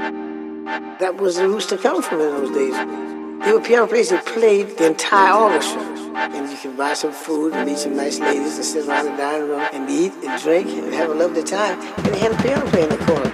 That was the roots to come from in those days. There were piano players that played the entire orchestra. And you could buy some food and meet some nice ladies and sit around the dining room and eat and drink and have a lovely time. And they had a piano player in the corner.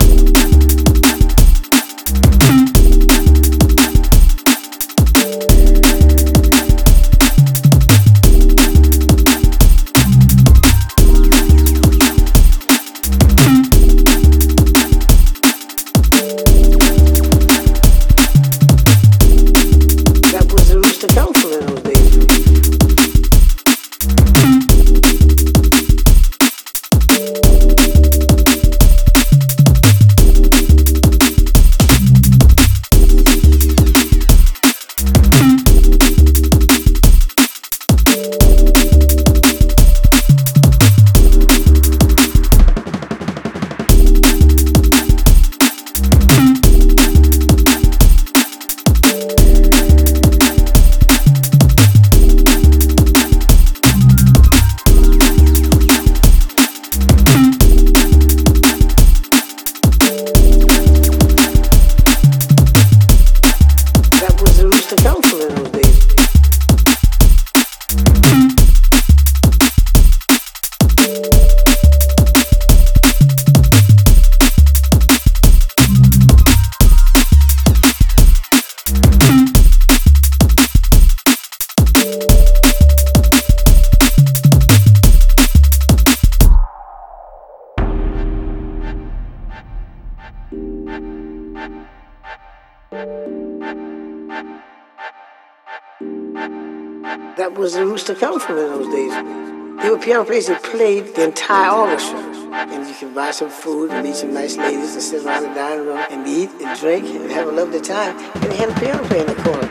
That was the roots to come from in those days. There were piano players that played the entire orchestra. And you could buy some food and meet some nice ladies and sit around the dining room and eat and drink and have a lovely time. And they had a piano player in the corner.